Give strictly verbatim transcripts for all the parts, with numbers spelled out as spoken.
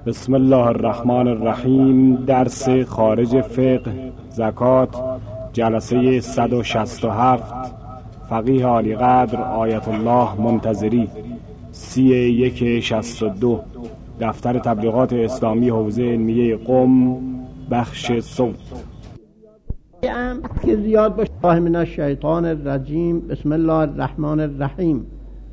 بسم الله الرحمن الرحیم. درس خارج فقه زکات، جلسه صد و شصت و هفت. فقیه عالی قدر آیت الله منتظری، سی یک شصت و دو. دفتر تبلیغات اسلامی حوزه علمیه قم، بخش صوت. که زیاد باشه. الله من الشیطان الرجیم. بسم الله الرحمن الرحیم.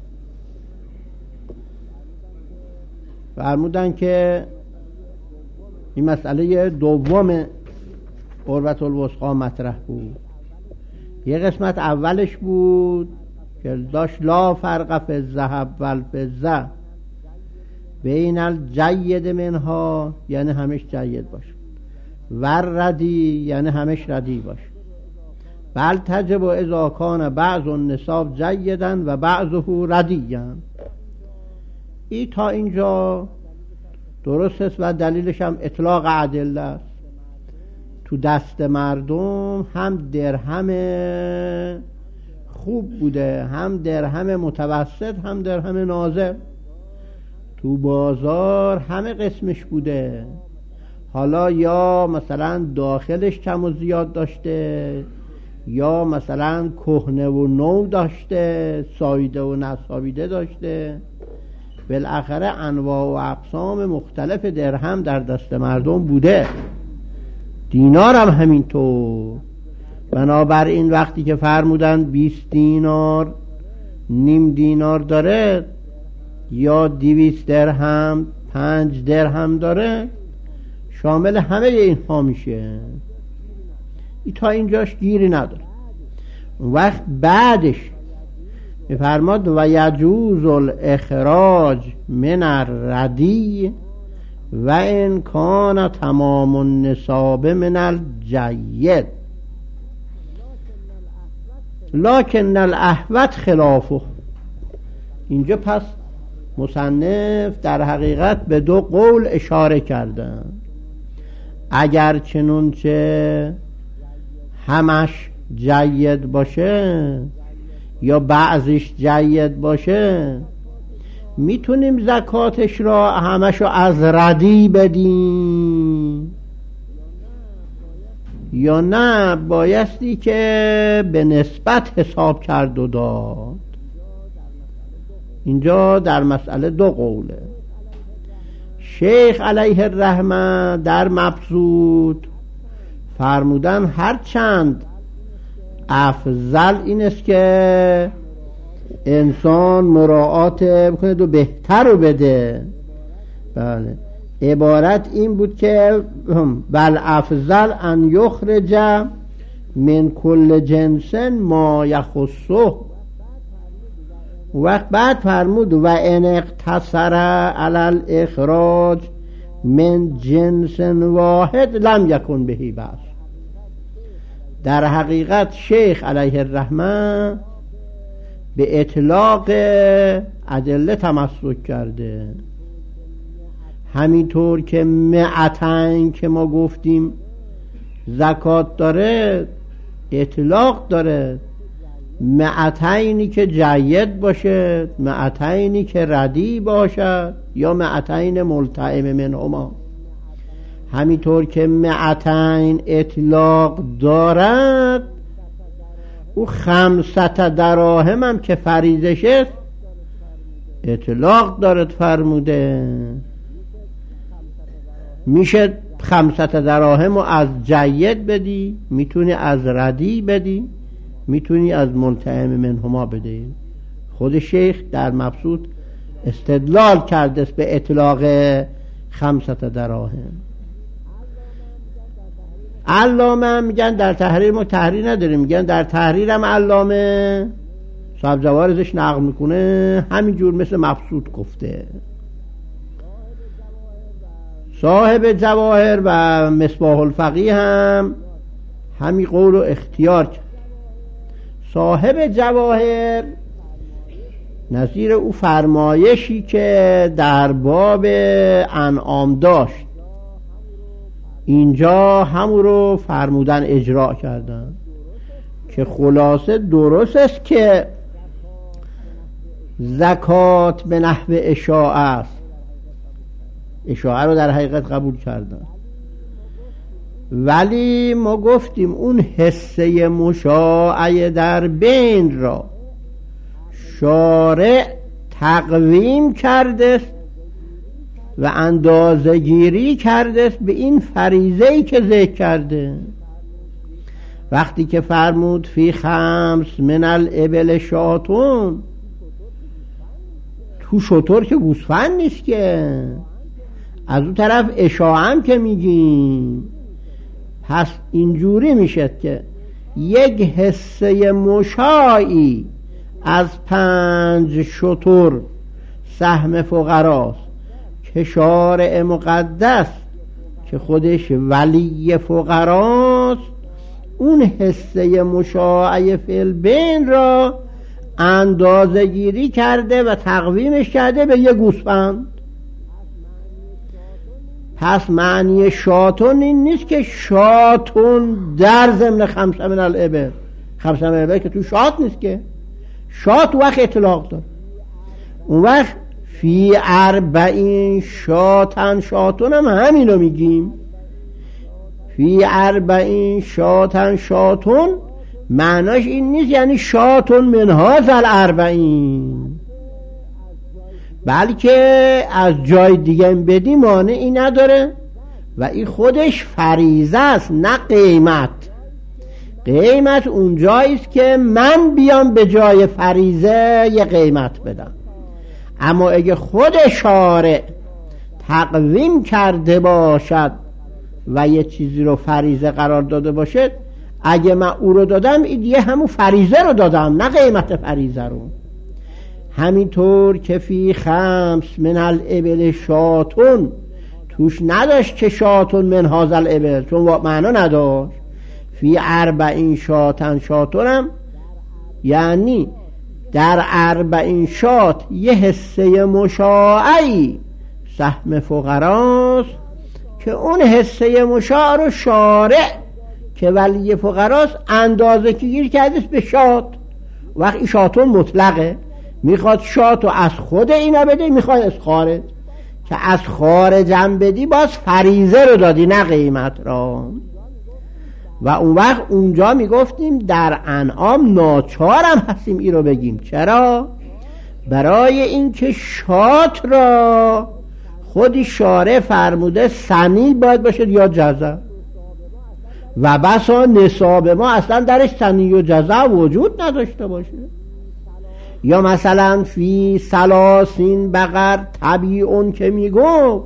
فرمودن که این مسئله دوم قربت الوثقی مطرح بود. یه قسمت اولش بود که داشت لا فرق فی الذهب والفضه بین الجید منها، یعنی همش جید باشه، و ردی یعنی همش ردی باشه. بل تجب اذا کان بعض النصاب جیدا و بعضه ردیا. این تا اینجا درست است و دلیلش هم اطلاق ادله است. تو دست مردم هم درهم خوب بوده، هم درهم متوسط، هم درهم نازل. تو بازار همه قسمش بوده. حالا یا مثلا داخلش کم و زیاد داشته، یا مثلا کهنه و نو داشته، ساییده و نساییده داشته. بالاخره انواع و اقسام مختلف درهم در دست مردم بوده. دینار هم همینطور. بنابراین وقتی که فرمودن بیست دینار نیم دینار داره، یا دویست درهم پنج درهم داره، شامل همه اینها میشه. ای تا اینجاش گیری نداره. وقت بعدش میفرماد و یجوز الاخراج من الردی و ان کان تمام النصاب من الجید لکن الاحوط خلافه. اینجا پس مصنف در حقیقت به دو قول اشاره کردن. اگر چنونچه همش جید باشه یا بعضش جید باشه، میتونیم زکاتش را همشو از ردی بدیم، یا نه بایستی که به نسبت حساب کرد و داد. اینجا در مسئله دو قوله. شیخ علیه الرحمه در مبسوط فرمودن هرچند افضل این است که انسان مراعات بکنه و بهتر رو بده. بله، عبارت این بود که بل افضل ان یخرج من کل جنس ما یخصه. وقت بعد فرمود و ان اقتصر علی الاخراج من جنس واحد لم یکن بهی بأس. در حقیقت شیخ علیه الرحمه به اطلاق ادله تمسک کرده. همینطور که معتن که ما گفتیم زکات داره، اطلاق داره. معتینی که جید باشه، معتینی که ردی باشد، یا معتین ملتئم منهما. همینطور که معتین اطلاق دارد، او خمسط دراهم هم که فریضشه اطلاق دارد فرموده. میشه خمسط دراهم رو از جید بدی، میتونی از ردی بدی، میتونی از ملتئم منهما بدی. خود شیخ در مبسوط استدلال کرده به اطلاق خمسط دراهم. علامه میگن در تحریر ما تحریر نداریم، میگن در تحریر هم علامه صاحب جواهرش نقل میکنه همینجور مثل مبسوط گفته. صاحب جواهر و مصباح الفقیه هم همین قول رو اختیار کرد. صاحب جواهر نظیر او فرمایشی که در باب انعام داشت، اینجا همون رو فرمودن اجرا کردن که خلاصه درست است که زکات به نحو اشاعه است، اشاعه رو در حقیقت قبول کردن. ولی ما گفتیم اون حصه مشاعه در بین را شارع تقویم کرده و اندازه گیری کرده به این فریضه‌ای که ذکر کرده. وقتی که فرمود فی خمس من الابل شاتون، تو شتر که گوسفند نیست که، از اون طرف اشاعه هم که میگیم. پس اینجوری میشه که یک حصه مشاعی از پنج شتر سهم فقراست که شارع مقدس که خودش ولی فقراست اون حصه مشاعه فی البین را اندازه گیری کرده و تقویمش کرده به یه گوسفند. پس معنی شاتون این نیست که شاتون در ضمن خمسه من الابل، خمسه من الابل که تو شات نیست که، شات وقت اطلاق دار. اون وقت فی اربعین شاتن شاتون هم همینو میگیم. فی اربعین شاتن شاتون معناش این نیست یعنی شاتون من هذا الاربعین، بلکه از جای دیگه بدی مانعی نداره و این خودش فریضه است نه قیمت. قیمت اون جاییست که من بیام به جای فریضه یه قیمت بدم. اما اگه خود شارع تقویم کرده باشد و یه چیزی رو فریضه قرار داده باشد، اگه من او رو دادم این دیگه همون فریضه رو دادم نه قیمت فریضه رو. همینطور که فی خمس من الابل شاتون توش نداشت که شاتون من هذا الابل، چون معنا نداشت. فی اربعین شاتن شاتون هم یعنی در اربعین شات یه حصه مشاعی سهم فقراست که اون حصه مشاع رو شارع که ولی فقراست اندازه که گیر کرده به شات. وقت این شاتون مطلقه، میخواد شاتو از خود اینا بده، میخواد از خارج، که از خارج هم بدی باز فریضه رو دادی نه قیمت را. و اون وقت اونجا میگفتیم در انعام ناچارم هستیم این رو بگیم. چرا؟ برای اینکه شات را خودی شارع فرموده سنی باید باشه یا جزع، و بسا نصاب ما اصلا درش سنی و جزع وجود نداشته باشه. یا مثلا فی سلاسین بقر طبیعون که میگو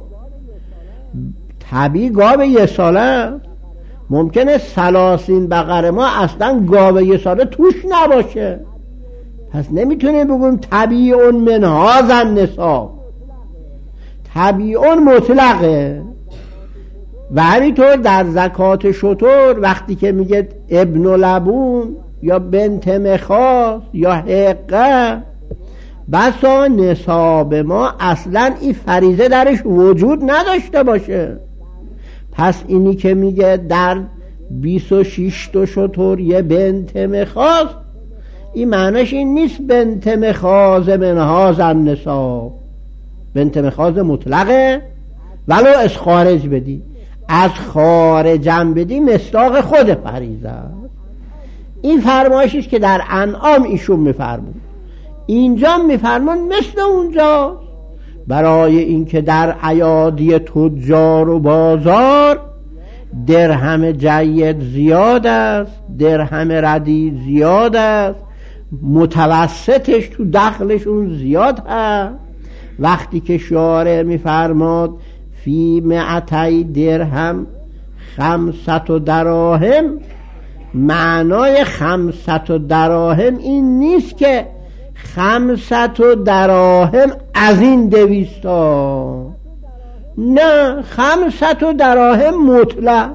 طبیع گاو یه ساله، ممکنه سلاسین بقر ما اصلا گاو یه ساله توش نباشه، پس نمیتونیم بگیم طبیعون من هذا النصاب. طبیعون مطلقه. و همینطور در زکات شتر وقتی که میگه ابن لبون یا بنت مخاض یا حقه، بسا نصاب ما اصلا این فریضه درش وجود نداشته باشه. پس اینی که میگه در بیست و شش تا شتر یه بنت مخاض، این معنیش این نیست بنت مخاض من هذا النصاب. بنت مخاض مطلقه ولو از خارج بدی، از خارجم بدی مصداق خود فریضه. این فرمایشی است که در انعام ایشون میفرمون، اینجا میفرمون مثل اونجا. برای اینکه در ایادی تجار و بازار درهم جید زیاد است، درهم ردی زیاد است، متوسطش تو دخلشون زیاد هست. وقتی که شارع میفرماد فی مئتی درهم خمسط و دراهم، معنای خمسط و دراهم این نیست که خمسط و دراهم از این دویستا، نه، خمسط و دراهم مطلق.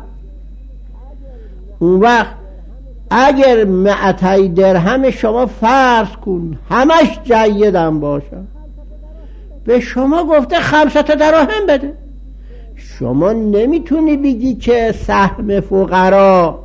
اون وقت اگر مئتی درهم شما فرض کن همش جیدم باشه، به شما گفته خمسط دراهم بده، شما نمیتونی بگی که سهم فقرا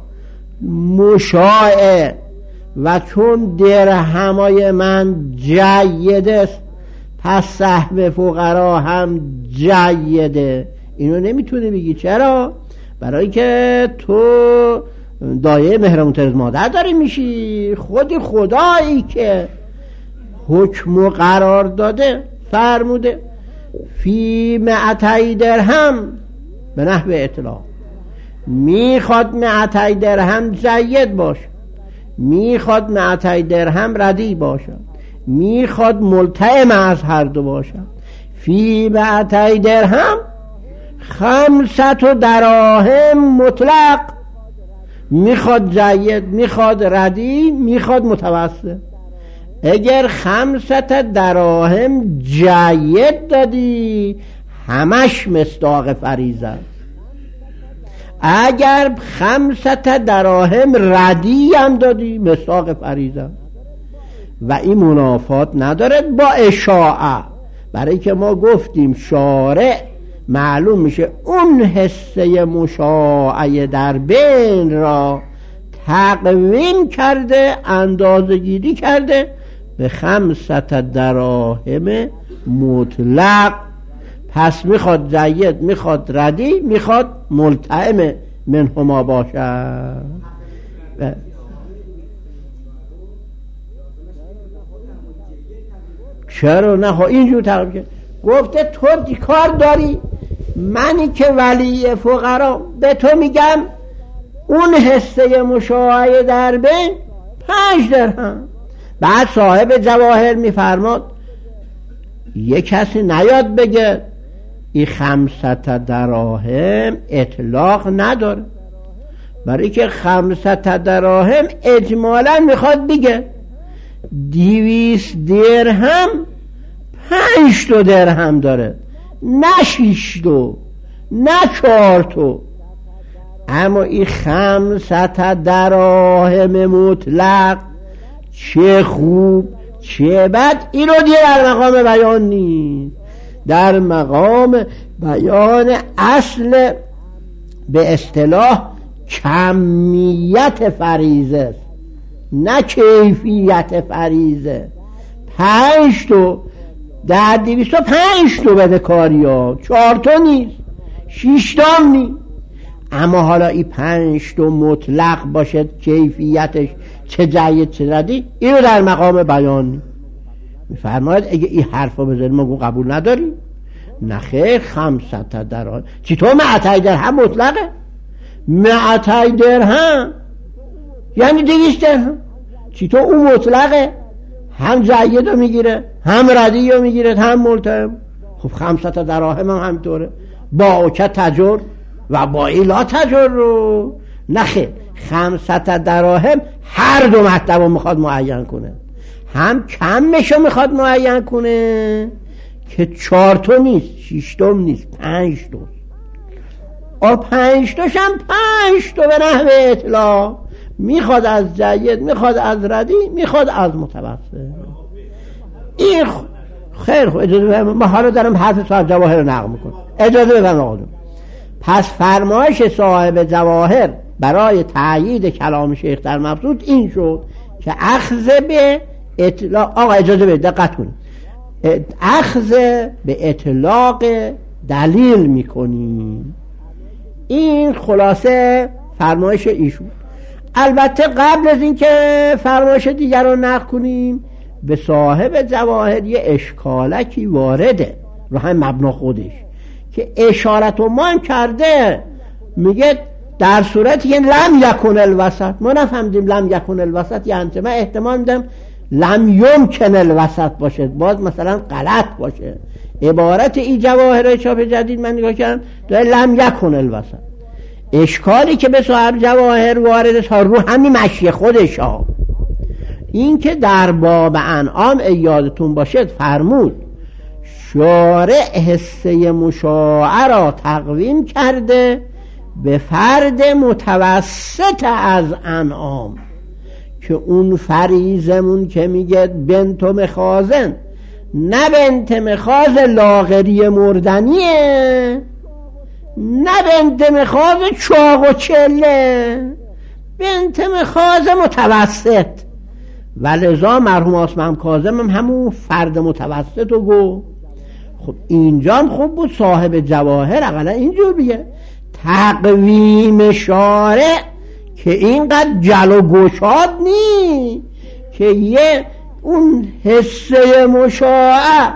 مشاعه و چون درهمای من جید است پس سهم فقرا هم جیده. اینو نمیتونی بگی. چرا؟ برای که تو دایه مهرمون ترز مادر داری میشی. خودی خدایی که حکم قرار داده فرموده فی مئتی درهم به نحو اطلاق، میخواد مئتی درهم جید باشه، میخواد مئتی درهم ردی باشه، میخواد ملتئم از هر دو باشه. فی مئتی درهم خمسة دراهم مطلق، میخواد جید، میخواد ردی، میخواد متوسط. اگر خمسة دراهم جید دادی همش مصداق فریضه است. اگر خمسة دراهم ردی هم دادی مصداق فریضه است. و این منافات نداره با اشاعه، برای که ما گفتیم شارع معلوم میشه اون حصه مشاعه در بین را تقویم کرده، اندازه گیری کرده به خمسة دراهم مطلق. پس میخواد جید، میخواد ردی، میخواد ملتئم منهما باشد. چرا نه؟ اینجور تقویم کرد. گفته تو کار داری، منی که ولی فقرا به تو میگم اون حصه مشاعه در بین پنج درهم. بعد صاحب جواهر میفرماد یه کسی نیاد بگه این خمسة دراهم اطلاق نداره، برای که خمسة دراهم اجمالا میخواد بگه دیویست درهم پنج تا درهم داره، نه شیش تا، نه چهار تا. اما این خمسة دراهم مطلق چه خوب چه بد، اینو دیگه در مقام بیان نیست، در مقام بیان اصل به اصطلاح کمیت فریضه است، نه کیفیت فریضه. پنج تا در دویست و پنج تا بده کاری ها، چهار تا نیست، شیش تا نیست. اما حالا این پنج تا مطلق باشه کیفیتش چه جید چه ردی، اینو در مقام بیان نیست. میفرماید اگه این حرفا بذاری ما قبول نداریم. نخیر، خمسة درهم چی تو مئتی درهم مطلقه؟ مئتی درهم یعنی دویست درهم. چی تو اون مطلقه؟ هم جید رو میگیره، هم ردی رو میگیره، هم ملتئم. خب خمسة دراهم هم همطوره، با که تجر و با ایلا تجر رو. نخیر، خمسة دراهم هر دو مطلب رو میخواد معین کنه، هم کمشو میخواد معین کنه که چهار تا نیست، شیش تا نیست، پنج تا. اور پنج تاش هم پنج تا به نحو اطلاق، میخواد از جید، میخواد از ردی، میخواد از متوسط. این خیر خب اجازه بفرمایید، ما حالا دارم حرف صاحب جواهر رو نقل میکنم، اجازه بفرمایید آقا. پس فرمایش صاحب جواهر برای تأیید کلام شیخ در مبسوط این شد که اخذ به اطلاق، آقا اجازه بدید دقت کنید، اخذ به اطلاق دلیل میکنیم. این خلاصه فرمایش ایشون. البته قبل از این که فرمایش دیگر رو نقل کنیم، به صاحب جواهر یه اشکالکی وارده رو هم مبنا خودش که اشارت و ما هم کرده، میگه در صورتی که لم یکن الوسط. ما نفهمدیم لم یکن الوسط یعنی من احتمال میدم لم یمکن الوسط باشه، باز مثلا غلط باشه. عبارت این جواهر چاپ جدید من نگاه کردم داره لم یکن الوسط. اشکالی که به صاحب جواهر وارد تا رو همین مشی خودش ها، این که در باب انعام یادتون باشد فرمود شارع حصه مشاعه را تقویم کرده به فرد متوسط از انعام، که اون فریزمون که میگه بنت مخازن، نه بنت مخاز لاغری مردنیه، نه بنت مخاز چاق و چله، بنت مخاز متوسط. و لذا مرحوم آسمم کاظم هم همون فرد متوسط رو گو. خب اینجا هم خوب بود صاحب جواهر اقلا اینجور بیه تقویم شارع که اینقدر جل و گشاد نی که یه اون حصه مشاع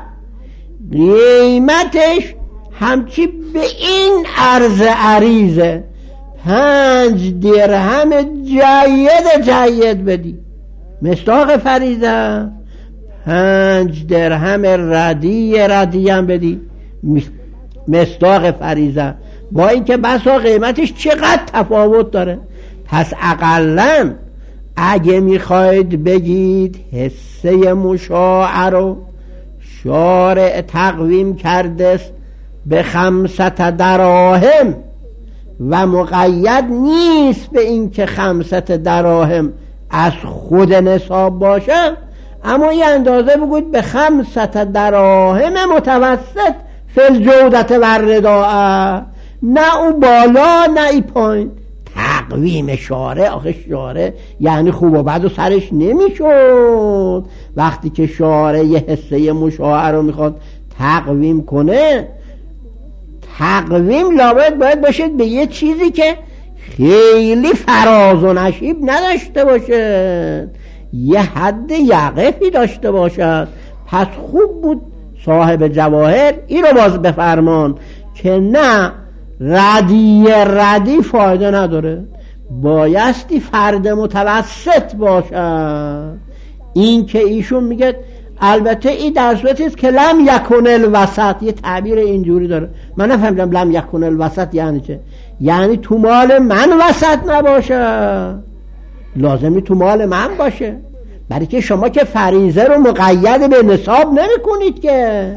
قیمتش همچی به این عرض عریضه پنج درهم جید جید بدی مصداق فریضه، پنج درهم ردی ردی هم بدی مصداق فریضه، با اینکه بسا قیمتش چقدر تفاوت داره. پس اقلن اگه میخواید بگید حصه مشاع رو شارع تقویم کرده به خمسة دراهم و مقید نیست به این که خمسة دراهم از خود نصاب باشه، اما یه اندازه بگوید به خمسة دراهم متوسط فل جودت و رداء، نه او بالا نه ای پایین. تقویم شارع، آخه شارع یعنی خوب و بد و سرش نمیشد. وقتی که شارع یه حصه مشاع رو میخواد تقویم کنه، تقویم لابد باید باشد به یه چیزی که خیلی فراز و نشیب نداشته باشه، یه حد یقفی داشته باشد. پس خوب بود صاحب جواهر این رو باز بفرمان که نه ردی ردی فایده نداره، بایستی فرد متوسط باشد. این که ایشون میگه البته این در صورتی است که لم یکن الوسط، یه تعبیر اینجوری داره، من نفهمیدم لم یکن الوسط یعنی چه، یعنی تو مال من وسط نباشه، لازمی تو مال من باشه، برای که شما که فریضه رو مقید به نصاب نمی کنید که.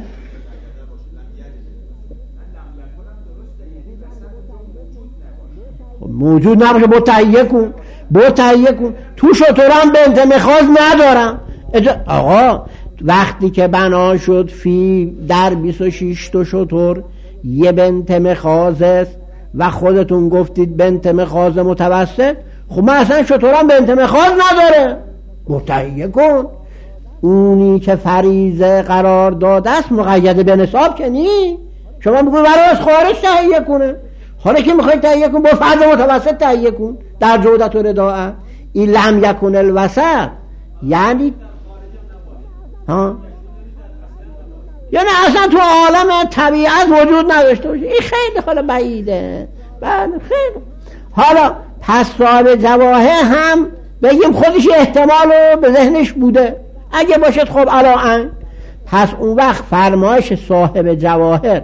موجود نباشه با تهیه کن، با تهیه کن. تو شطورم بنت مخاز ندارم. آقا وقتی که بنا شد فی در بیست و شش تا شطور یه بنت مخاز است و خودتون گفتید بنت مخاز متوسط، خب من اصلا شطورم بنت مخاز نداره، متهیه کن. اونی که فریضه قرار داده است مقید به نصاب که نی، شما بگوی برای از خارج تهیه کنه. حالا که میخواید تهیه کن با فرد متوسط تهیه کن در جودت و رداء. این لم یکن الوسط یعنی ها، یعنی اصلا تو عالم طبیعت وجود نداشته باشه. این خیلی خیلی بعیده. بله خیلی. حالا پس صاحب جواهر هم بگیم خودش احتمال رو به ذهنش بوده، اگه باشد خب علاً، پس اون وقت فرمایش صاحب جواهر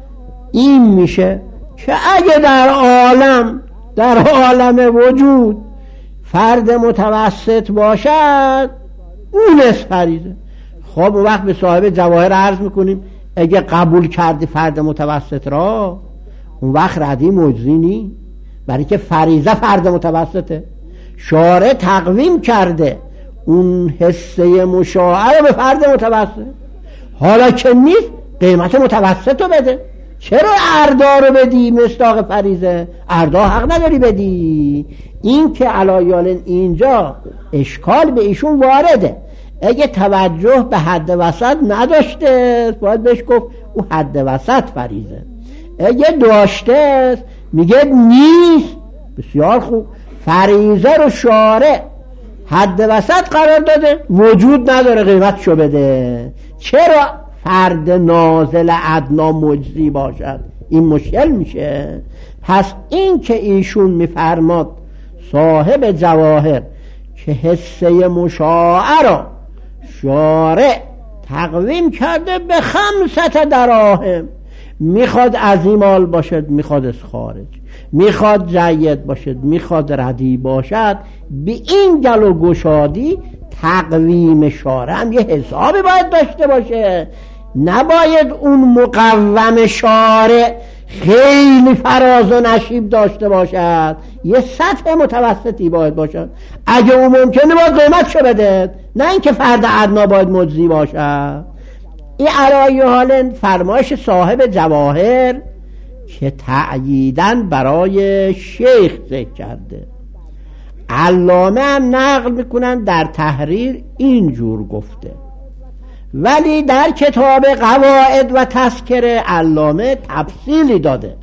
این میشه که اگه در عالم در عالم وجود فرد متوسط باشد اون است فریضه. خب اون وقت به صاحب جواهر عرض میکنیم اگه قبول کردی فرد متوسط را، اون وقت ردی مجزی نی، برای که فریضه فرد متوسطه، شارع تقویم کرده اون حصه مشاع رو به فرد متوسط. حالا که نیست قیمت متوسط رو بده. چرا اردا رو بدی مصداق فریضه؟ اردا حق نداری بدی. این که علایالن اینجا اشکال به ایشون وارده. اگه توجه به حد وسط نداشته باید بهش گفت او حد وسط فریضه، اگه داشته میگه نیست. بسیار خوب، فریضه رو شارع حد وسط قرار داده، وجود نداره قیمتشو بده. چرا فرد نازل ادنا مجزی باشد؟ این مشکل میشه. پس این که ایشون میفرماد صاحب جواهر که حصه مشاع را شارع تقویم کرده به خمسة دراهم، میخواد عظیمال باشد، میخواد از خارج، میخواد جید باشد، میخواد ردی باشد، به این گل و گشادی تقویم شارع هم یه حسابی باید داشته باشه. نباید اون مقوم شارع خیلی فراز و نشیب داشته باشد، یه سطح متوسطی باید باشد. اگه اون ممکنه باید قیمتشو بده، نه اینکه فرد ادنا باید مجزی باشد. این علایه حال فرمایش صاحب جواهر که تأییدن برای شیخ ذکر کرده. علامه هم نقل میکنن در تحریر اینجور گفته، ولی در کتاب قواعد و تذکره علامه تفصیلی داده،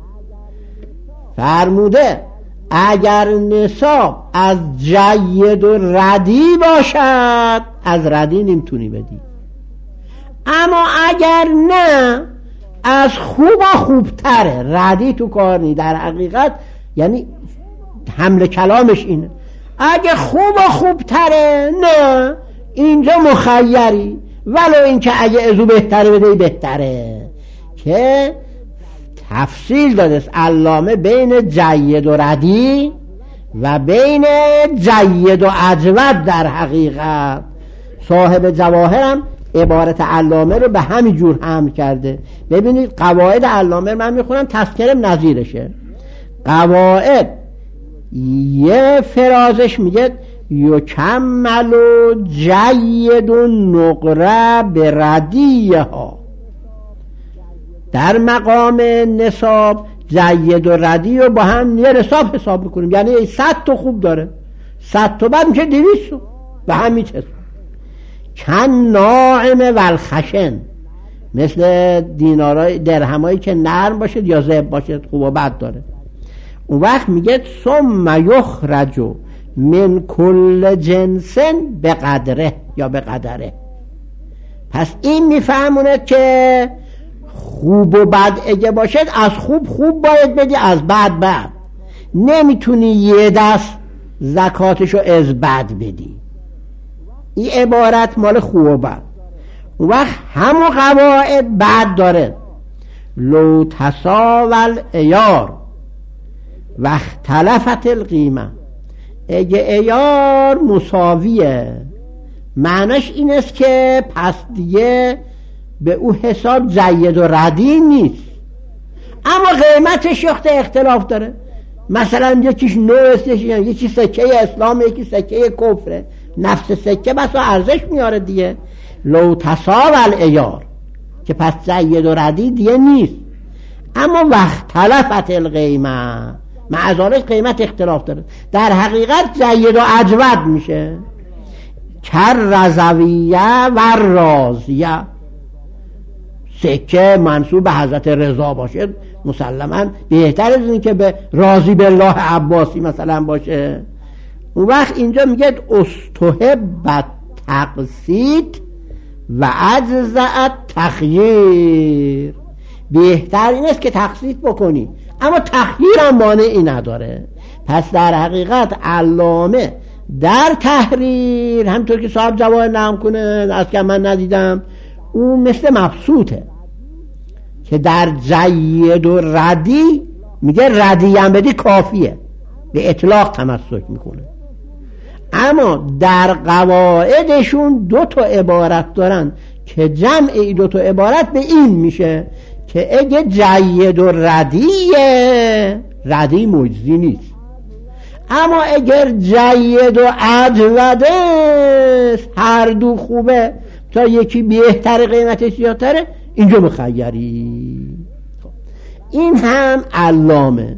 فرموده اگر نصاب از جید و ردی باشد از ردی نمیتونی بدی، اما اگر نه از خوب و خوبتره، ردی تو کار نی. در حقیقت یعنی حمل کلامش اینه اگه خوب و خوبتره نه اینجا مخیری، ولو اینکه اگه ازو بهتره بدهی بهتره، که تفصیل داده است علامه بین جید و ردی و بین جید و اجود. در حقیقت صاحب جواهر هم عبارت علامه رو به همین جور حمل کرده. ببینید قواعد علامه من میخونم، تذکرم نظیرشه. قواعد یه فرازش میگه یکمل جید و نقره به ردیه ها. در مقام نصاب جید و ردی رو با هم یه نصاب حساب میکنیم، یعنی صد تا خوب داره، صد تا بعد میشه دویست تا به همین چیز. کن ناعم والخشن، مثل دینارای درهمایی که نرم باشد یا زب باشد، خوب و بد داره. اون وقت میگه ثم یخرج من کل جنسن به قدره یا به قدره. پس این میفهمونه که خوب و بد اگه باشد از خوب خوب باید بدی، از بد بد. نمیتونی یه دست زکاتشو از بد بدی. این عبارت مال خوب و بد. اون وقت همون قواعد بد داره. لو تساول ایار و اختلفت القیمه، اگه ایار مساویه معنیش این است که پس دیگه به او حساب جید و ردی نیست، اما قیمتش یخته اختلاف داره. مثلا یکیش نو است، یکی سکه اسلام، یکی سکه کفره، نفس سکه بسا ارزش میاره دیگه. لو تساول ایار که پس جید و ردی دیگه نیست، اما وقت تلفت القیمه معذالش قیمت اختلاف داره، در حقیقت جید و اجود میشه. کر رضویه و رازیه، سکه منصوب به حضرت رضا باشه مسلما بهتر از این که به راضی بالله عباسی مثلا باشه. اون وقت اینجا میگه استحب تقسیط و اجزاء تخییر، بهتر این است که تقسیط بکنی اما تخییر هم مانعی نداره. پس در حقیقت علامه در تحریر همطور که صاحب جواهر نقل کنه، از که من ندیدم، اون مثل مبسوطه که در جید و ردی میگه ردی هم بدی کافیه، به اطلاق تمسک میکنه. اما در قواعدشون دو تا عبارت دارن که جمع ای دو تا عبارت به این میشه که اگه جید و ردیه ردی مجزی نیست، اما اگر جید و اجوده هر دو خوبه تا یکی بهتر قیمتش زیادتره اینجا مخیری. این هم علامه،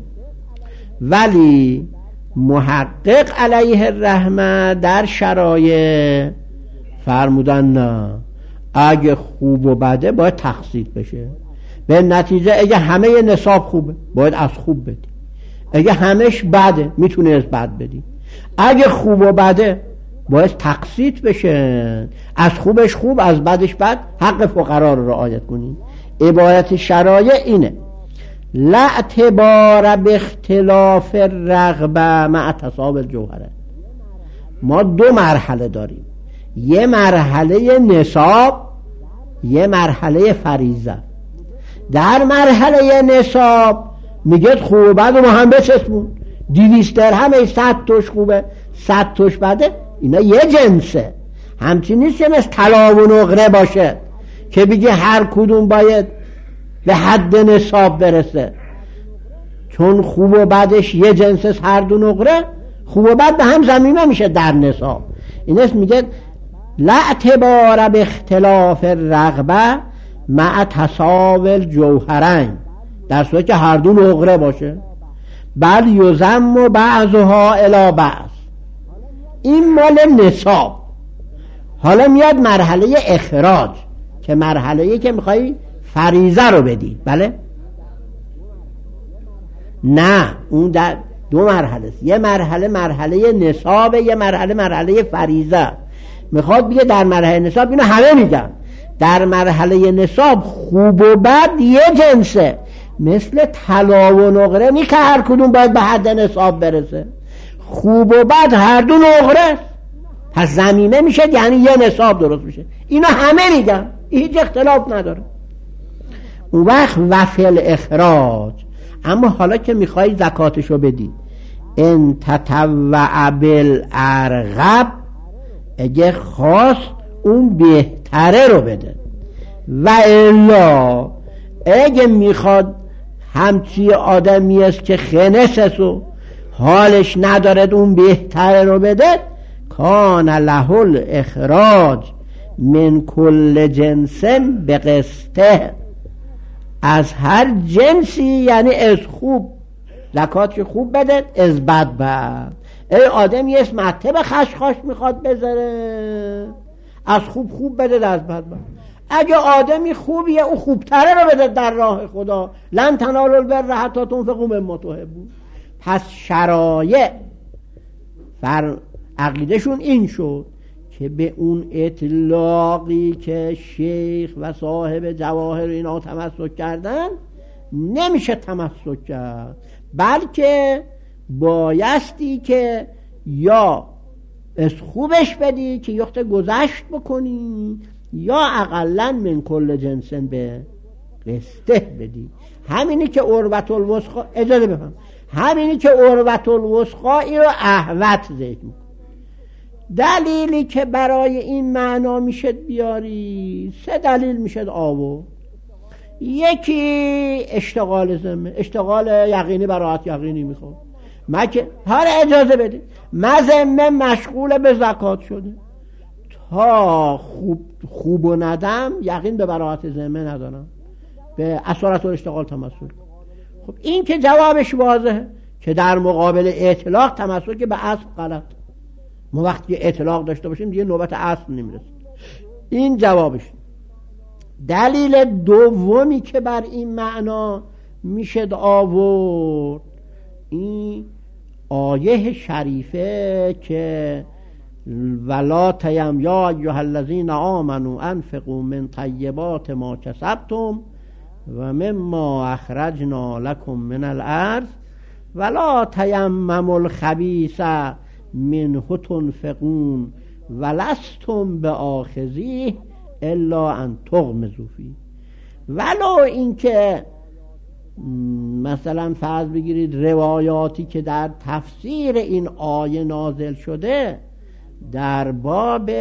ولی محقق علیه الرحمه در شرایع فرمودن نه، اگه خوب و بده باید تقسیط بشه. به نتیجه اگه همه نصاب خوبه باید از خوب بدی، اگه همش بده میتونه از بد بدی. اگه خوب و بده باید تقسیط بشه، از خوبش خوب از بدش بد، حق فقرا رو رعایت کنی. عبارت شرایع اینه: لا اعتبار به اختلاف الرغبه مع تساوی الجوهره. ما دو مرحله داریم، یه مرحله نصاب، یه مرحله فریضه. در مرحله نصاب میگه خوب بد و ما هم بچسبون، دیویست درهم ای صد توش خوبه صد توش بده، اینا یه جنسه. همچین نیست که مثل طلا و نقره باشه که بگه هر کدوم باید به حد نصاب برسه، چون خوب و بدش یه جنس هر دو نقره، خوب و بد به هم ضمیمه میشه در نصاب. این است میگه لا اعتبار به اختلاف الرغبه مع تساوی الجوهرین، در صورت که هر دو نقره باشه. بل یضم بعضها الی بعض، این مال نصاب. حالا میاد مرحله اخراج که مرحله‌ای که میخوای فریضه رو بدی. بله؟ نه، اون در دو مرحله است. یه مرحله مرحله نصابه، یه مرحله مرحله فریضه. میخواد بگه در مرحله نصاب، اینو همه میگن، در مرحله نصاب خوب و بد یه جنسه، مثل طلا و نقره نی که هر کدوم باید به حد نصاب برسه. خوب و بد هر دو نقره، پس زمینه میشه، یعنی یه نصاب درست میشه. اینو همه میگن، هیچ اختلاف نداره. اون وقت وفل اخراج. اما حالا که میخوای زکاتشو بدی، ان تطوع بالارغب، اگه خواست اون بهتره رو بده، و الا اگه میخواد همچی آدمی است که خنسس و حالش ندارد اون بهتره رو بده، کان له الاخراج من کل جنسن به قسطه، از هر جنسی، یعنی از خوب زکاتش خوب بده، از بد بد. ای آدم یه اسمته به خشخاش میخواد بذاره، از خوب خوب بده، از بد بد. اگه آدمی خوبیه او خوبتره رو بده در راه خدا، لن تنالوا البر حتی تنفقوا مما تحبون. پس شرایع فر عقیدشون این شد که به اون اطلاقی که شیخ و صاحب جواهر اینا تمسک کردن نمیشه تمسک کرد، بلکه بایستی که یا از خوبش بدی که یخت گذشت بکنی، یا اقلا من کل جنسن به قسطه بدی. همینی که عروة الوثقی، اجازه بفهم، همینی که عروة الوثقی رو احوط ذکر میکنه. دلیلی که برای این معنا میشه بیاری، سه دلیل میشه آورد. یکی اشتغال ذمه، اشتغال یقینی براحت یقینی میخواد، مکه هر اجازه بده، مذمه مشغول به زکات شده، تا خوب خوب و ندم یقین به براحت ذمه ندارم، به اصالت و اشتغال تمسک. خب این که جوابش واضحه که در مقابل اطلاق تمسک به اصل غلط. ما وقتی اطلاق داشته باشیم دیگه نوبت اصل نمیرسه. این جوابش. دلیل دومی که بر این معنا میشه آورد، این آیه شریفه که ولا تیم یا ایها الذین آمنوا انفقوا من طیبات ما کسبتم و مما اخرجنا لكم من الارض ولا تیمموا الخبیث منه تنفقون ولستم بآخذیه الا ان تغمضوا فیه. ولو اینکه مثلا فرض بگیرید روایاتی که در تفسیر این آیه نازل شده در باب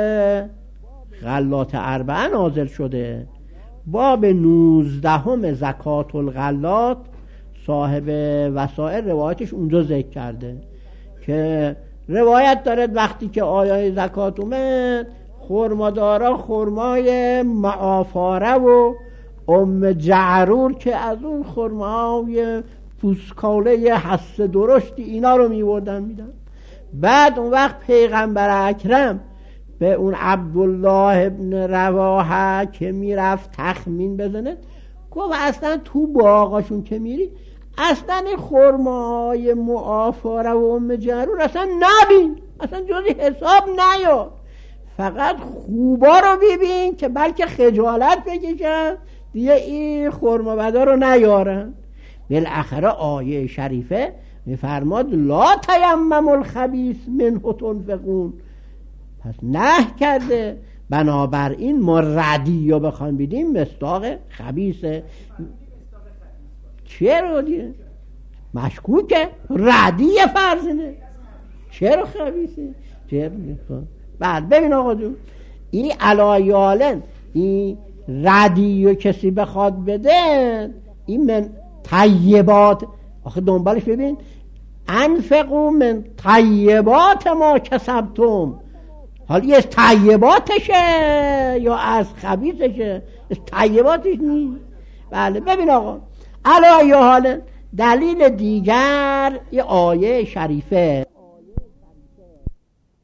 غلات اربعه نازل شده، باب نوزدهم زکات الغلات صاحب وسائل روایتش اونجا ذکر کرده که روایت دارد وقتی که آیه زکات اومد، خرمادارا خرمای معافاره و ام جعرور که از اون خرمای پوسکاله حس درشتی اینا رو میوردن میدن. بعد اون وقت پیغمبر اکرم به اون عبدالله ابن رواحه که میرفت تخمین بزنه گفت اصلا تو باغاشون که میری اصلا خرمای معافاره و ام جعرور اصلا نبین، اصلا جزی حساب نیار، فقط خوبا رو ببین که بلکه خجالت بکشن دیگه این خرمابدا رو نیارن. بالاخره آیه شریفه میفرماد لا تیمموا الخبیث منه تنفقون، پس نه کرده. بنابراین ما ردی رو بخوایم بدیم مصداق خبیثه. چرا دیگه مشکوکه؟ ردی فرضنه، چرا خبیثه؟ چرا؟ بعد ببین آقا جون، این علایالن این ردی رو کسی بخواد بده، این من طیبات، آخه دنبالش ببین انفقوا من طیبات ما کسبتم، حالا یه از طیباتشه یا از خبیثشه؟ از طیباتش نیست. بله ببین آقا، علی حال دلیل دیگر یه آیه شریفه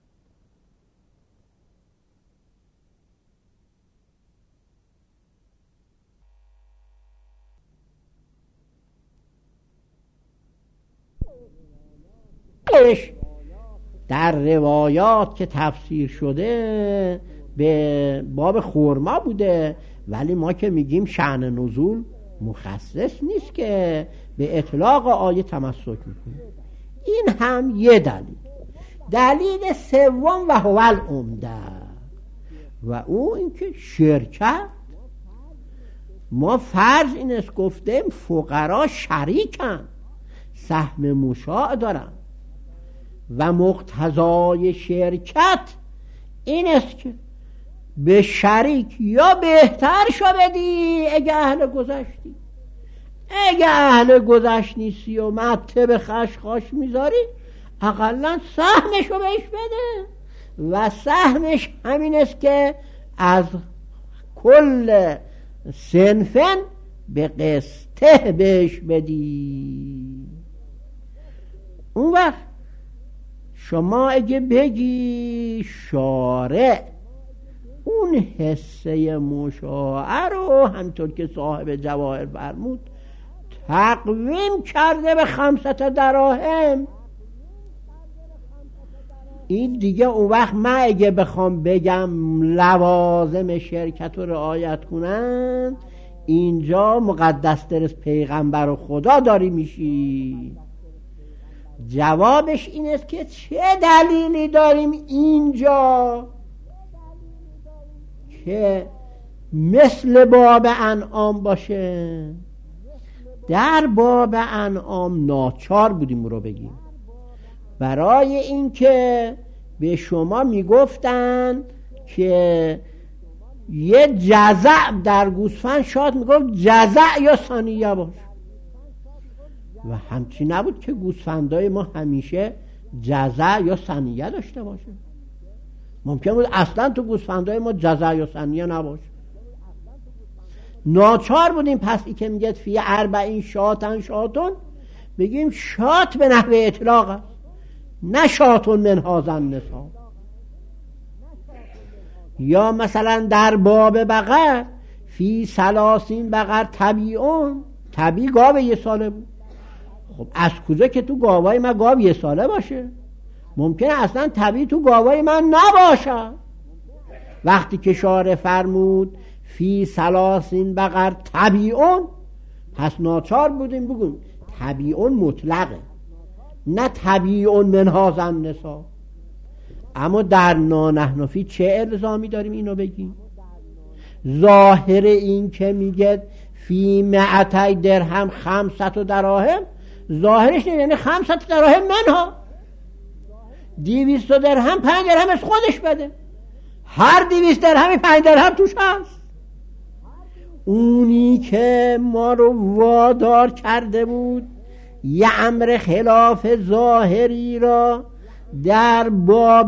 در روایات که تفسیر شده به باب خرما بوده، ولی ما که میگیم شأن نزول مخصص نیست که به اطلاق آیه تمسک میکنیم. این هم یه دلیل. دلیل سوم و هو العمده، و او اینکه شرکت، ما فرض این است گفتیم فقرا شریکن، سهم مشاع دارن و مقتضای شرکت این است که به شریک یا بهتر شو بدی اگه اهل گذشتی، اگه اهل گذشت نیستی و مته به خشخاش میذاری اقلا سهمشو بهش بده. و سهمش همین است که از کل صنفن به قسطه بهش بدی. اون وقت شما اگه بگی شارع اون حصه مشاعر رو همطور که صاحب جواهر فرمود تقویم کرده به خمسط دراهم، این دیگه اون وقت من اگه بخوام بگم لوازم شرکت رو رعایت کنن، اینجا مقدس درس پیغمبر و خدا داری میشی. جوابش این است که چه دلیلی داریم اینجا که مثل باب انعام باشه؟ در باب انعام ناچار بودیم رو بگیم، برای اینکه به شما میگفتن که یه جزع در گوسفند شاد میگفت جزع یا ثانیه باش، و همچی نبود که گوسفندای ما همیشه جزع یا ثانیه داشته باشه. ممکن بود اصلا تو گوسفندای ما جزع یا ثانیه نباشه. ناچار بودیم پس ای که میگه فی اربعین شاتن شاتون بگیم شات به نحوه اطلاق است، نه شاتون من هازن نسا. یا مثلا در باب بقر فی سلاسین بقر طبیعون، طبیع گاو یه ساله بود. خب از کجا که تو گاوای من گاو یه ساله باشه؟ ممکنه اصلا طبیع تو گاوای من نباشه. وقتی که شارع فرمود فی سلاسین بقر طبیعون، پس ناچار بودیم بگیم طبیعون مطلقه، نه طبیعون من هازن نسا. اما در نانحنفی چه الزامی داریم اینو بگیم؟ ظاهر این که میگه فی معتی درهم خمسط دراهم، ظاهرش نه، یعنی خمسط دراهم منها، دیویست درهم پنج درهم از خودش بده، هر دیویست درهمی پنج درهم توش هست. اونی که ما رو وادار کرده بود یه امر خلاف ظاهری را در باب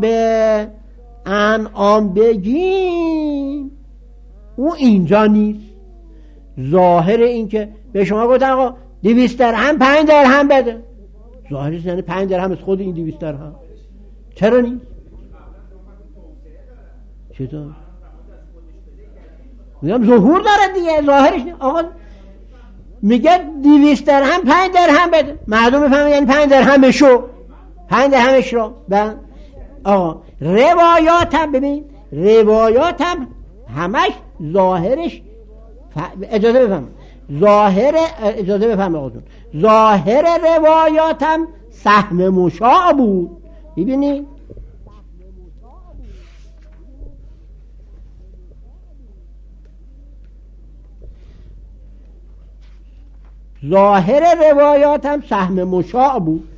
انعام بگیم، او اینجا نیست. ظاهر این که به شما گفتن آقا دویست درهم پنج درهم بده، ظاهرش یعنی پنج درهم از خود این دویست درهم. چرا نیست؟ چطور؟ میگم ظهور داره دیگه، ظاهرش نیست. آقا میگه دویست درهم پنج درهم بده، مردم بفهمه یعنی پنج درهم بشو، پنج درهمش رو. آقا روایاتم ببین، روایاتم همش ظاهرش ف... اجازه بفهم ظاهر اجازه بفهم آقا جون، ظاهر روایاتم سهم مشاع بود. ببینی ظاهر روایاتم سهم مشاع بود.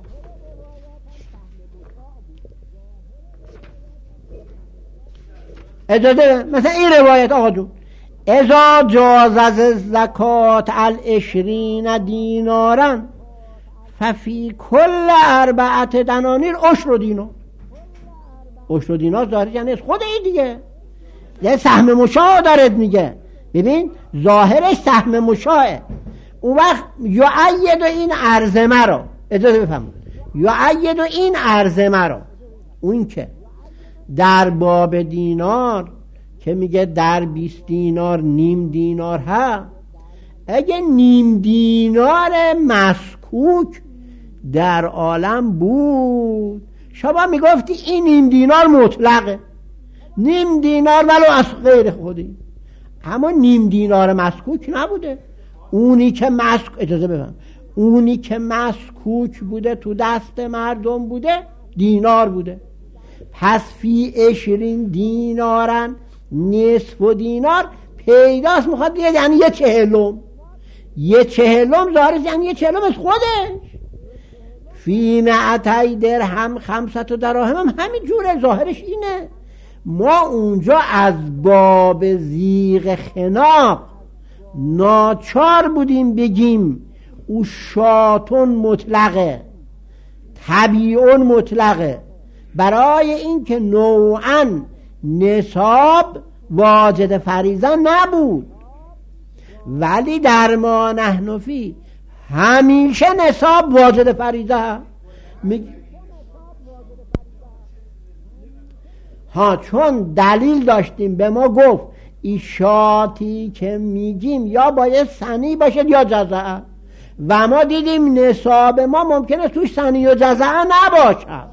اجازه مثلا این روایت آقا جون، اذا جاز از زکات العشرین دینارن ففی کل اربعت دنانیر عشر دینار. عشر دینار ظاهر یعنی خود این دیگه، یه سهم مشاع دارد میگه. ببین ظاهرش سهم مشاعه. اون وقت یعید این عرضه مرا، اجازه بفهم، یعید این عرضه مرا، اون که در باب دینار که میگه در بیست دینار نیم دینار ها، اگه نیم دینار مسکوک در عالم بود، شما میگفتی این نیم دینار مطلقه، نیم دینار ولو از غیر خودی، اما نیم دینار مسکوک نبوده. اونی که مسکوک اجازه بفهم اونی که مسکوک بوده تو دست مردم بوده دینار بوده. پس فی عشرین دینارن نصف و دینار پیداست، میخواد دیگه یعنی یه چهلم، یه چهلم ظاهرش یعنی یه چهلم از خودش. فی مئتی درهم خمسة دراهم هم همین جوره، ظاهرش اینه. ما اونجا از باب زیغ خناق ناچار بودیم بگیم او شاتون مطلقه، طبیعون مطلقه، برای اینکه نوعا نصاب واجد فریضه نبود. ولی در ما نحن فی همیشه نصاب واجد فریضه می... ها چون دلیل داشتیم به ما گفت این شاتی که میگیم یا باید سنی باشد یا جزعه، و ما دیدیم نصاب ما ممکنه توش سنی و جزعه نباشد.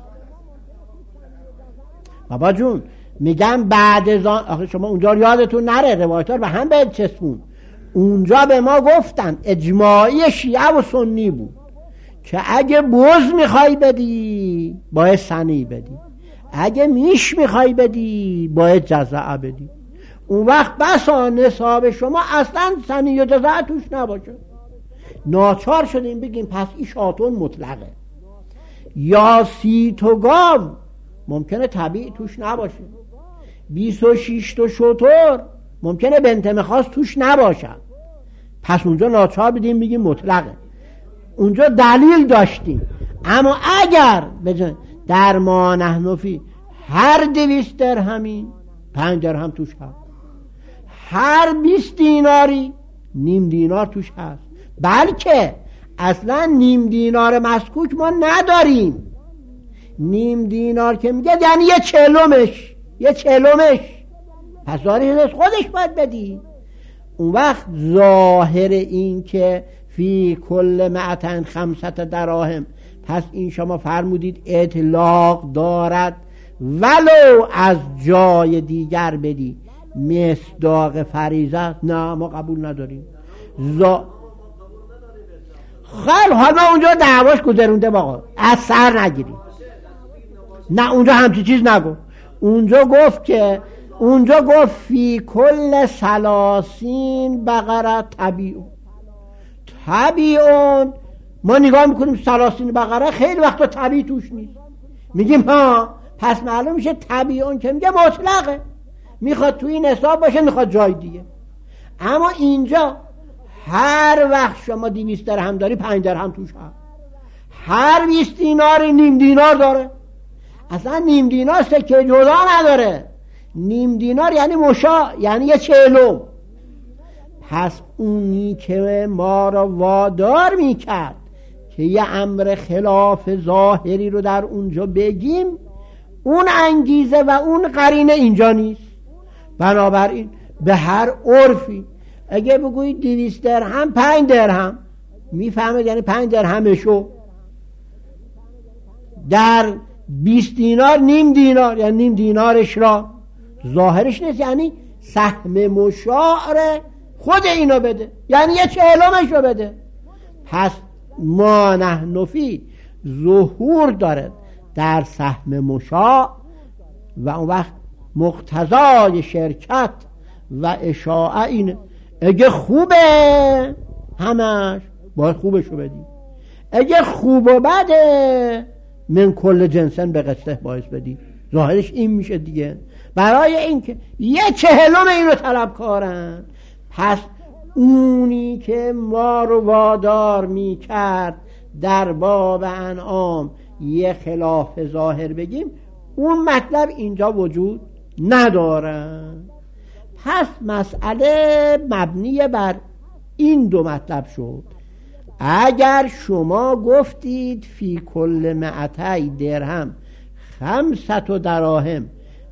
بابا جون میگم بعد از آن، آخه شما اونجا یادتون نره روایت ها رو به هم به چسبون، اونجا به ما گفتن اجماعی شیعه و سنی بود که اگه بز میخوای بدی باید سنی بدی، اگه میش میخوای بدی باید جزعه بدی. اون وقت بسا نصاب شما اصلا سنی و جزعه توش نباشه، ناچار شدیم بگیم پس این شاتون مطلقه. یا سی تا گاو ممکنه طبیعی توش نباشه، بیست و شش تا شتر ممکنه بنت مخاص توش نباشه، پس اونجا ناچار بدیم بگیم مطلقه. اونجا دلیل داشتیم. اما اگر بجن در ما نحن فی هر دویست درهمی پنج درهم توش هست، هر بیست دیناری نیم دینار توش هست، بلکه اصلا نیم دینار مسکوک ما نداریم. نیم دینار که میگه یعنی یه چهلمش، یه چهلمش، پس داری خودش باید بدی. اون وقت ظاهر این که فی کل مئتین خمسة دراهم، پس این شما فرمودید اطلاق دارد ولو از جای دیگر بدی مصداق فریضه. نه ما قبول نداریم. زا... خیلی حالا اونجا دعواش گذرونده باقا از سر نگیریم. نه اونجا همچی چیز نگو. اونجا گفت که اونجا گفت فی کل سلاسین بقره طبیعون. طبیعون ما نگاه میکنیم سلاسین بقره خیلی وقتا طبیع توش نیست، میگیم ها پس معلوم میشه طبیعون که میگه مطلقه، میخواد توی این حساب باشه میخواد جای دیگه. اما اینجا هر وقت شما دویست درهم داری پنج درهم توش هست، هر بیست دیناری نیم دینار داره، اصلا نیم دینار سکه جدا نداره، نیم دینار یعنی مشا، یعنی یه چهلم. پس اونی که ما را وادار میکرد که یه امر خلاف ظاهری رو در اونجا بگیم، اون انگیزه و اون قرینه اینجا نیست. بنابراین به هر عرفی اگه بگویید دویست درهم پنج درهم میفهمید یعنی پنج درهمشو، در بیست دینار نیم دینار یعنی نیم دینارش را، ظاهرش نیست یعنی سهم مشاعر خود اینو بده، یعنی یه چهلمش رو بده. پس ما نحن فی ظهور داره در سهم مشاع، و اون وقت مقتضای شرکت و اشاعه اینه اگه خوبه همش باید خوبشو بدی، اگه خوب و بده من کل جنسن به قصه باید بدی. ظاهرش این میشه دیگه، برای اینکه یه چهلم این رو طلب کارن. پس اونی که ما رو وادار میکرد در باب انعام یه خلاف ظاهر بگیم، اون مطلب اینجا وجود نداره. پس مسئله مبنی بر این دو مطلب شد. اگر شما گفتید فی کل مئتی درهم خمسة دراهم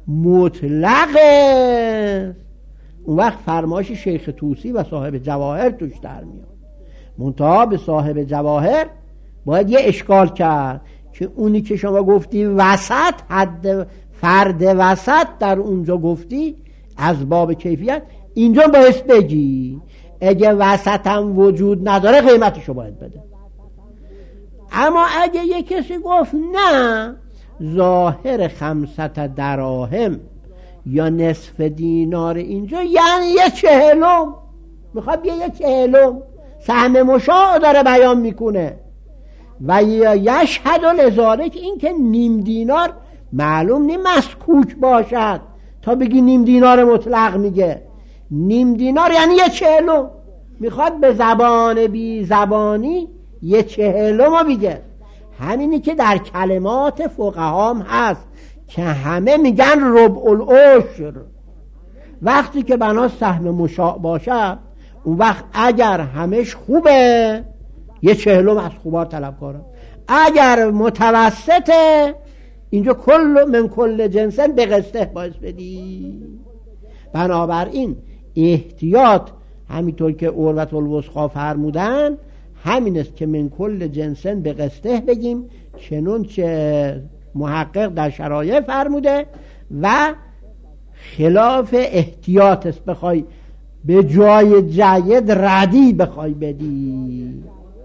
مطلقه، اون وقت فرمایش شیخ طوسی و صاحب جواهر توش در میاد. منتها به صاحب جواهر باید یه اشکال کرد که اونی که شما گفتی وسط، حد فرد وسط در اونجا گفتی از باب کیفیت، اینجا باید بگی اگه وسط هم وجود نداره قیمتشو باید بده. اما اگه یه کسی گفت نه ظاهر خمسط دراهم یا نصف دینار اینجا یعنی یه چهلم، میخواد بیا یه چهلم، سهم مشاع داره بیان میکنه. و یشهد لذالک، این که نیم دینار معلوم نیم مسکوک باشد تا بگی نیم دینار مطلق، میگه نیم دینار یعنی یه چهلم، میخواد به زبان بی زبانی یه چهلم رو بگه. همینی که در کلمات فقهام هست که همه میگن ربع العشر. وقتی که بنا سهم مشاع باشه اون وقت اگر همش خوبه یه چهلم از خوبار طلب کنه، اگر متوسطه اینجا کل من کل جنسن به قسطه باید بدی. بنابراین احتیاط همینطور که عروة الوثقی فرمودن همین است که من کل جنسن به قسطه بگیم، چنون چه محقق در شرایع فرموده، و خلاف احتیاط است بخوای به جای جید ردی بخوای بدی.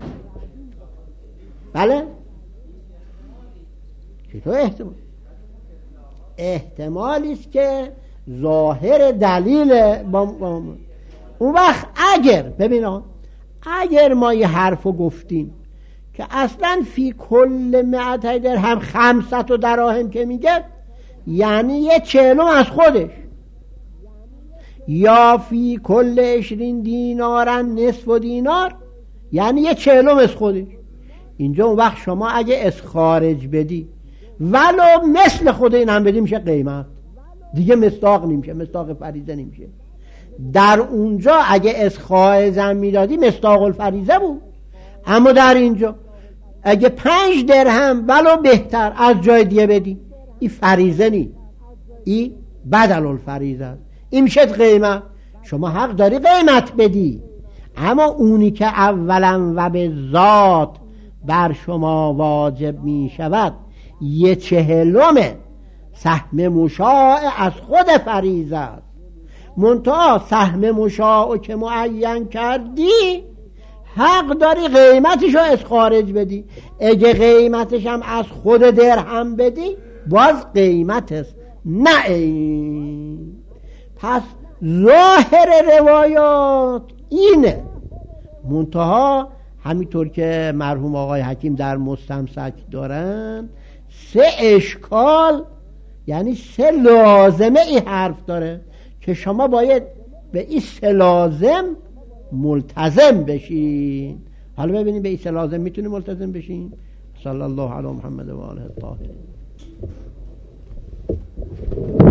بله چطور احتمال؟ احتمالی است که ظاهر دلیل با... با... اون وقت اگر ببینا اگر ما یه حرفو گفتیم که اصلا فی کل مئتي درهم خمسة دراهم که میگه یعنی یه چهلم از خودش، یا فی کل عشرین دینارن نصف و دینار یعنی یه چهلم از خودش، اینجا اون وقت شما اگه از خارج بدی ولو مثل خود این هم بدی میشه قیمت دیگه، مصداق نمیشه، مصداق فریضه نمیشه. در اونجا اگه از خارج هم میدادی مصداق الفریضه بود، اما در اینجا اگه پنج درهم ولو بهتر از جای دیگه بدی این فریضه نی، این بدل الفریضه است، این میشه قیمت. شما حق داری قیمت بدی، اما اونی که اولا و به ذات بر شما واجب می شود یه چهلم سهم مشاع از خود فریضه است، منتها سهم مشاع که معین کردی حق داری قیمتشو از خارج بدی. اگه قیمتش هم از خود درهم بدی باز قیمت است، نه این. پس ظاهر روایات اینه، منتها همینطور که مرحوم آقای حکیم در مستمسک دارن سه اشکال یعنی سه لازمه ای حرف داره که شما باید به این سه لازم ملتزم بشین. حالا ببینیم به این سه لازم میتونی ملتزم بشین. صلی الله علی محمد و آله الطاهرین.